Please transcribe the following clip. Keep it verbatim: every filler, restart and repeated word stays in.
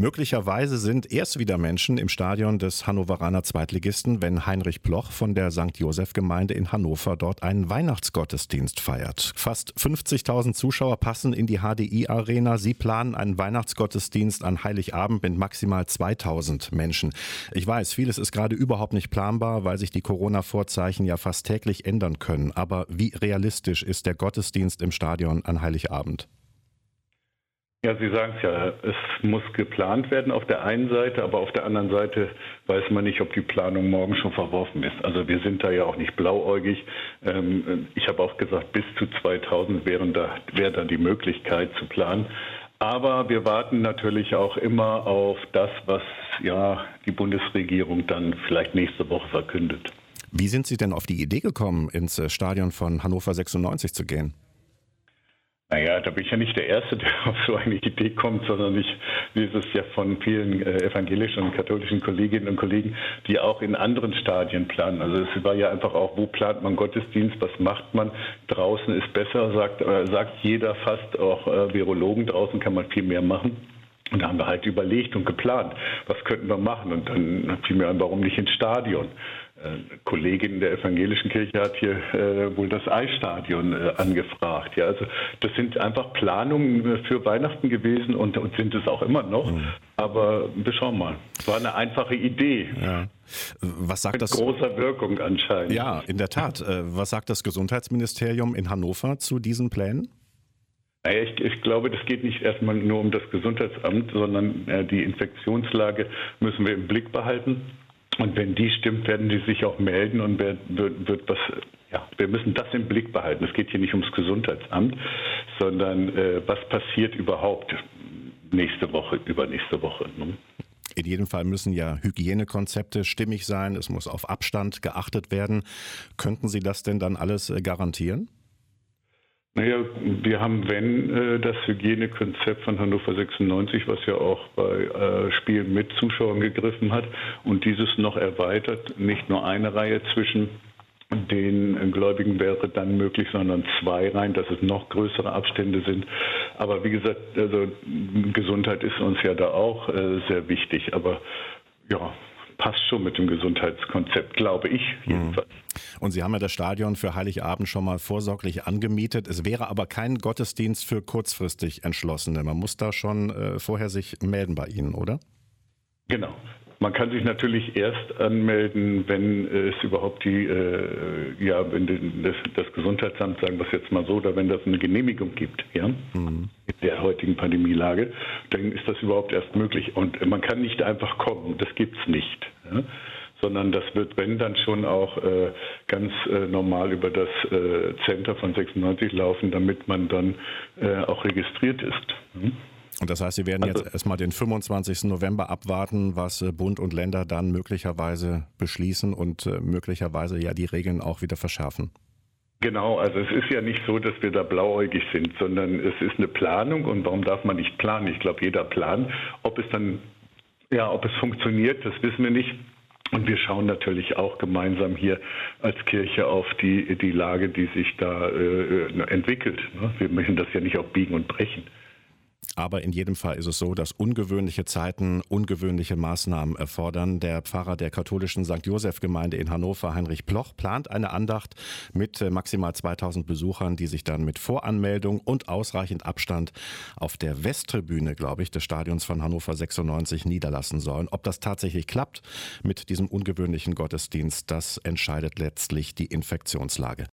Möglicherweise sind erst wieder Menschen im Stadion des Hannoveraner Zweitligisten, wenn Heinrich Bloch von der Sankt Joseph-Gemeinde in Hannover dort einen Weihnachtsgottesdienst feiert. Fast fünfzigtausend Zuschauer passen in die H D I-Arena. Sie planen einen Weihnachtsgottesdienst an Heiligabend mit maximal zweitausend Menschen. Ich weiß, vieles ist gerade überhaupt nicht planbar, weil sich die Corona-Vorzeichen ja fast täglich ändern können. Aber wie realistisch ist der Gottesdienst im Stadion an Heiligabend? Ja, Sie sagen es ja, es muss geplant werden auf der einen Seite, aber auf der anderen Seite weiß man nicht, ob die Planung morgen schon verworfen ist. Also wir sind da ja auch nicht blauäugig. Ich habe auch gesagt, bis zu zweitausend wären da, wäre dann die Möglichkeit zu planen. Aber wir warten natürlich auch immer auf das, was ja die Bundesregierung dann vielleicht nächste Woche verkündet. Wie sind Sie denn auf die Idee gekommen, ins Stadion von Hannover sechsundneunzig zu gehen? Naja, da bin ich ja nicht der Erste, der auf so eine Idee kommt, sondern ich lese es ja von vielen äh, evangelischen und katholischen Kolleginnen und Kollegen, die auch in anderen Stadien planen. Also es war ja einfach auch, wo plant man Gottesdienst, was macht man? Draußen ist besser, sagt, äh, sagt jeder fast, auch äh, Virologen, draußen kann man viel mehr machen. Und da haben wir halt überlegt und geplant, was könnten wir machen? Und dann fiel mir an, warum nicht ins Stadion? Eine Kollegin der evangelischen Kirche hat hier äh, wohl das Eisstadion äh, angefragt. Ja, also das sind einfach Planungen für Weihnachten gewesen und, und sind es auch immer noch. Mhm. Aber wir schauen mal. Es war eine einfache Idee. Ja. Was sagt Mit das? großer Wirkung anscheinend. Ja, in der Tat. Was sagt das Gesundheitsministerium in Hannover zu diesen Plänen? Naja, ich, ich glaube, das geht nicht erstmal nur um das Gesundheitsamt, sondern äh, die Infektionslage müssen wir im Blick behalten. Und wenn die stimmt, werden die sich auch melden und wird, wird, wird was, ja, wir müssen das im Blick behalten. Es geht hier nicht ums Gesundheitsamt, sondern äh, was passiert überhaupt nächste Woche, übernächste Woche. Ne? In jedem Fall müssen ja Hygienekonzepte stimmig sein, es muss auf Abstand geachtet werden. Könnten Sie das denn dann alles äh, garantieren? Naja, wir haben, wenn, das Hygienekonzept von Hannover sechsundneunzig, was ja auch bei Spielen mit Zuschauern gegriffen hat und dieses noch erweitert, nicht nur eine Reihe zwischen den Gläubigen wäre dann möglich, sondern zwei Reihen, dass es noch größere Abstände sind. Aber wie gesagt, also Gesundheit ist uns ja da auch sehr wichtig, aber ja, passt schon mit dem Gesundheitskonzept, glaube ich jedenfalls. Und Sie haben ja das Stadion für Heiligabend schon mal vorsorglich angemietet. Es wäre aber kein Gottesdienst für kurzfristig Entschlossene. Man muss da schon äh, vorher sich melden bei Ihnen, oder? Genau. Man kann sich natürlich erst anmelden, wenn es überhaupt die, äh, ja, wenn das, das Gesundheitsamt, sagen wir es jetzt mal so, oder wenn das eine Genehmigung gibt, ja, mhm. in der heutigen Pandemielage, dann ist das überhaupt erst möglich. Und man kann nicht einfach kommen, das gibt's nicht. Ja? Sondern das wird, wenn, dann schon auch äh, ganz äh, normal über das äh, Center von sechsundneunzig laufen, damit man dann äh, auch registriert ist. Hm? Und das heißt, Sie werden also, jetzt erstmal den fünfundzwanzigsten November abwarten, was äh, Bund und Länder dann möglicherweise beschließen und äh, möglicherweise ja die Regeln auch wieder verschärfen. Genau, also es ist ja nicht so, dass wir da blauäugig sind, sondern es ist eine Planung. Und warum darf man nicht planen? Ich glaube, jeder plant. Ob es dann, ja, ob es funktioniert, das wissen wir nicht. Und wir schauen natürlich auch gemeinsam hier als Kirche auf die, die Lage, die sich da äh, entwickelt. Wir möchten das ja nicht auf Biegen und Brechen. Aber in jedem Fall ist es so, dass ungewöhnliche Zeiten ungewöhnliche Maßnahmen erfordern. Der Pfarrer der katholischen Sankt Joseph-Gemeinde in Hannover, Heinrich Bloch, plant eine Andacht mit maximal zweitausend Besuchern, die sich dann mit Voranmeldung und ausreichend Abstand auf der Westtribüne, glaube ich, des Stadions von Hannover sechsundneunzig niederlassen sollen. Ob das tatsächlich klappt mit diesem ungewöhnlichen Gottesdienst, das entscheidet letztlich die Infektionslage.